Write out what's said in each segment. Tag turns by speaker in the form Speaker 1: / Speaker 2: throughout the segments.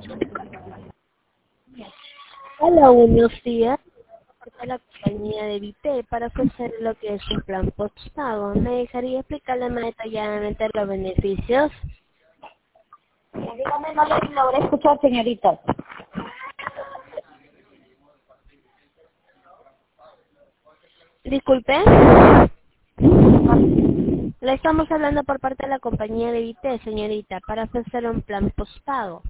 Speaker 1: Hola, buenos días. De la compañía de Vite para ofrecer lo que es un plan postpago. ¿Me dejaría explicarle más detalladamente los beneficios?
Speaker 2: Dígame, no le logré escuchar, señorita.
Speaker 1: Disculpe. Le estamos hablando por parte de la compañía de Vite, señorita, para ofrecer un plan postpago.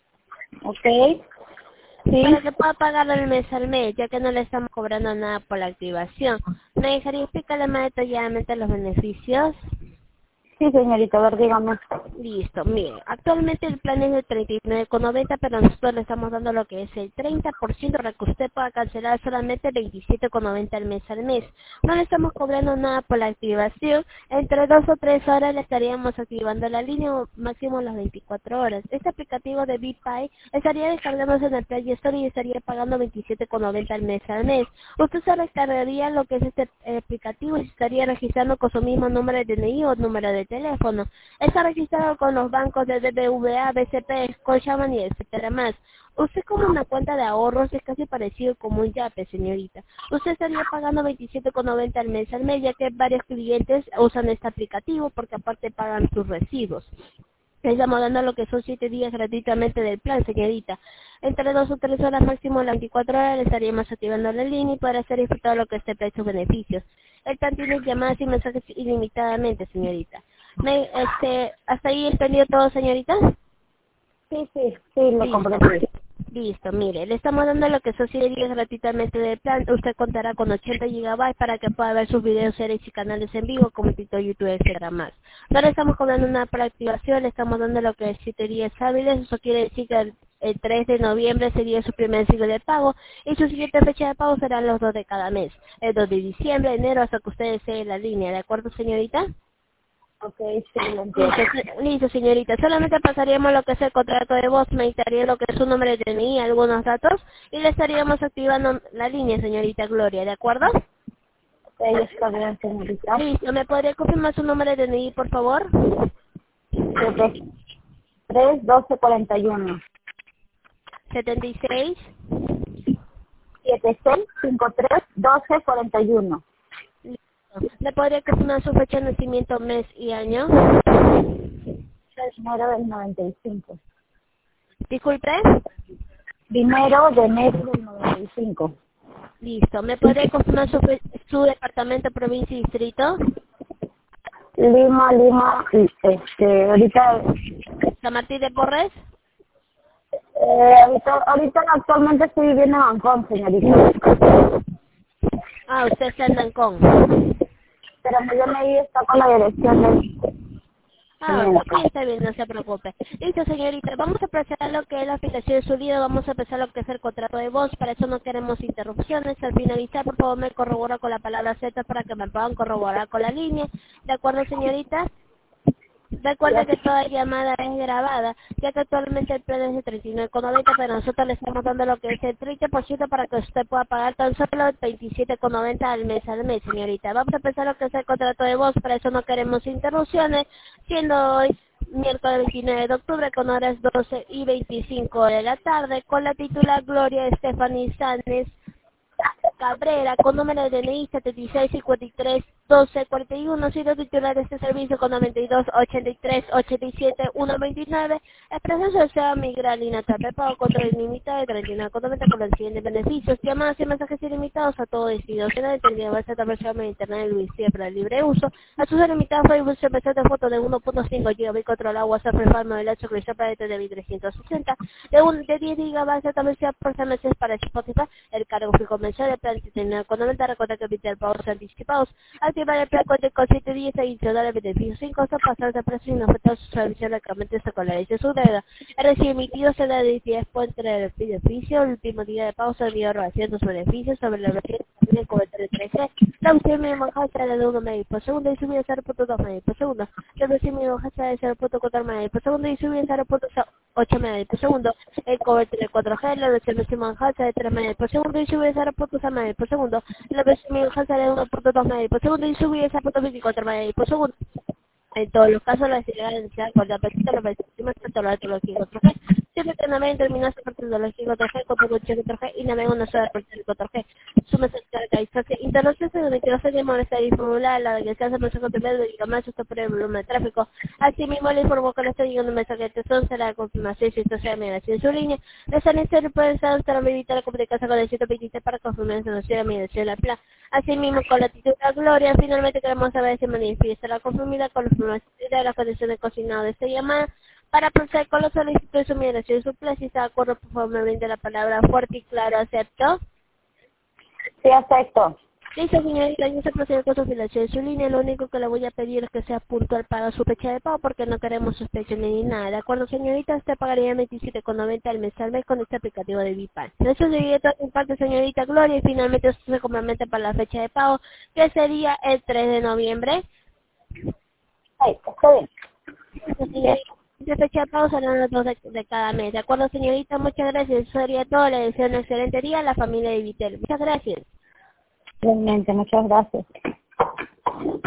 Speaker 2: Ok,
Speaker 1: Para
Speaker 2: sí,
Speaker 1: que pueda pagarlo el mes al mes, ya que no le estamos cobrando nada por la activación. ¿Me dejaría explicarle más detalladamente los beneficios?
Speaker 2: sí, señorita, a ver, dígame.
Speaker 1: Listo, mire, actualmente el plan es de 39,90, pero nosotros le estamos dando lo que es el 30% para que usted pueda cancelar solamente 27,90 al mes. No le estamos cobrando nada por la activación, entre 2 o 3 horas le estaríamos activando la línea o máximo las 24 horas. Este aplicativo de BPay estaría descargándose en el Play Store y estaría pagando 27,90 al mes. Usted se descargaría lo que es este aplicativo y se estaría registrando con su mismo número de DNI o número de teléfono. Está registrado con los bancos de BBVA, BCP, Scotiabank y etcétera más. Usted como una cuenta de ahorros es casi parecido como un Yape, señorita. Usted estaría pagando 27,90 al mes, ya que varios clientes usan este aplicativo porque aparte pagan sus recibos. Le estamos dando lo que son 7 días gratuitamente del plan, señorita. Entre 2 o 3 horas máximo, las 24 horas, le estaríamos activando la línea y para hacer disfrutar lo que es de sus beneficios. El plan tiene llamadas y mensajes ilimitadamente, señorita. ¿Hasta ahí entendió todo, señorita?
Speaker 2: Sí, lo
Speaker 1: Listo.
Speaker 2: comprendí.
Speaker 1: Listo, mire, le estamos dando lo que son 7 días gratuitamente del plan. Usted contará con 80 GB para que pueda ver sus videos, series y canales en vivo como TikTok, YouTube, etcétera más. No le estamos cobrando una por activación, le estamos dando lo que es 7 días hábiles. Eso quiere decir que el 3 de noviembre sería su primer ciclo de pago y su siguiente fecha de pago serán los 2 de cada mes. El 2 de diciembre, enero, hasta que usted desee la línea. ¿De acuerdo, señorita?
Speaker 2: Ok, sí, lo entiendo.
Speaker 1: Listo, señorita. Solamente pasaríamos lo que es el contrato de voz, me dictaría lo que es su nombre de DNI, algunos datos, y le estaríamos activando la línea, señorita Gloria, ¿de acuerdo?
Speaker 2: Ok, está bien, señorita.
Speaker 1: Listo, ¿me podría confirmar su nombre de DNI, por favor?
Speaker 2: 73-12-41.
Speaker 1: 76.
Speaker 2: 76-53-12-41.
Speaker 1: Listo. ¿Me podría confirmar su fecha de nacimiento, mes y año?
Speaker 2: Primero del 95.
Speaker 1: Disculpe.
Speaker 2: Primero de enero del 95.
Speaker 1: Listo. ¿Me podría confirmar su departamento, provincia y distrito?
Speaker 2: Lima, ahorita,
Speaker 1: San Martín de Porres.
Speaker 2: ahorita actualmente estoy viviendo en Ancón, señorita.
Speaker 1: Ah, usted está en Dancón.
Speaker 2: Pero yo me está con la dirección de
Speaker 1: Ah, ok, sí, está bien, no se preocupe. Listo, señorita, vamos a procesar lo que es la aplicación de su líder, vamos a empezar lo que es el contrato de voz, para eso no queremos interrupciones. Al finalizar, por favor, me corrobora con la palabra Z para que me puedan corroborar con la línea. ¿De acuerdo, señorita? Recuerde que toda llamada es grabada, ya que actualmente el plan es de 39,90, pero nosotros le estamos dando lo que es el 30% para que usted pueda pagar tan solo 27,90 al mes, señorita. Vamos a empezar lo que es el contrato de voz, para eso no queremos interrupciones, siendo hoy miércoles 29 de octubre con horas 12:25 de la tarde, con la titular Gloria Stephanie Sánchez Cabrera, con número de DNI 7653-1241, siendo titular de este servicio con 92-83-87-129, expresa su deseo a migrar línea de pago contra el limitado de 39,90 con los siguientes beneficios: llamadas y mensajes ilimitados a todo destino, cena de tendría base de versión en internet de Luis para el libre uso, acceso limitado a Facebook, CPC de foto de 1.5 GB controlado, WhatsApp, Reforma del hecho, Cristo para de 360, de 10 GB de versión por meses para Spotify, el cargo fijo mensual de plan 79,90, recuerda que evitar pagos anticipados, activar el plan con 7 días adicional de beneficios sin costo, pasar de precio y no afectar su servicio localmente se colariza su deuda. El recibo emitido se da de 10 por entre el beneficio, el último día de pago se envió relación sus beneficios sobre la versión de cobertura 13. La versión mínima baja será de 1 medio por segundo y subir 0.2 medio por segundo. La versión mínima baja será de 0.4 medio por segundo y subir 0.8 medio por segundo. El cobertura 4G, la versión máxima baja será de 3 medio por segundo y subir 0.6 medio por segundo. La versión mínima baja será de 1.2 medio por segundo y subir 0.24 medio por segundo. En todos los casos, la necesidad con la petita, la persona patológico 4G. Siempre que naveguen terminadas por patológico 4G, con coche 4G y naveguen una sola por 4G. Súmese a caracterización. Internacional de 22 de molestar y formular la que se hace mensaje primero de más esto por el volumen de tráfico. Asimismo, le informó que le está llegando un mensaje de texto será la confirmación si esto sea migración en su línea. Les han necesario puede estar para evitar la comunicación con el 123 para confirmar la nación de migración de la plan. Asimismo, con la titular Gloria, finalmente queremos saber si manifiesta la conformidad con los de las condiciones consignadas de esta llamada para proceder con la solicitud de su migración y su plan. Si está de acuerdo, por favor, me brinde la palabra fuerte y claro. ¿Acepto?
Speaker 2: Sí, acepto.
Speaker 1: Listo, señorita, yo se procede con su afiliación de su línea. Lo único que le voy a pedir es que sea puntual para su fecha de pago porque no queremos suspensiones ni nada. ¿De acuerdo, señorita? Usted pagaría 27,90 al mes con este aplicativo de Vipan. Eso sería todo en parte, señorita Gloria, y finalmente usted se compromete para la fecha de pago, que sería el 3 de noviembre.
Speaker 2: Ahí, está bien. Bien.
Speaker 1: Señorita, de fecha de pago serán los 2 de cada mes. ¿De acuerdo, señorita? Muchas gracias. Eso sería todo. Le deseo un excelente día a la familia de Vitel. Muchas gracias.
Speaker 2: Realmente, muchas gracias.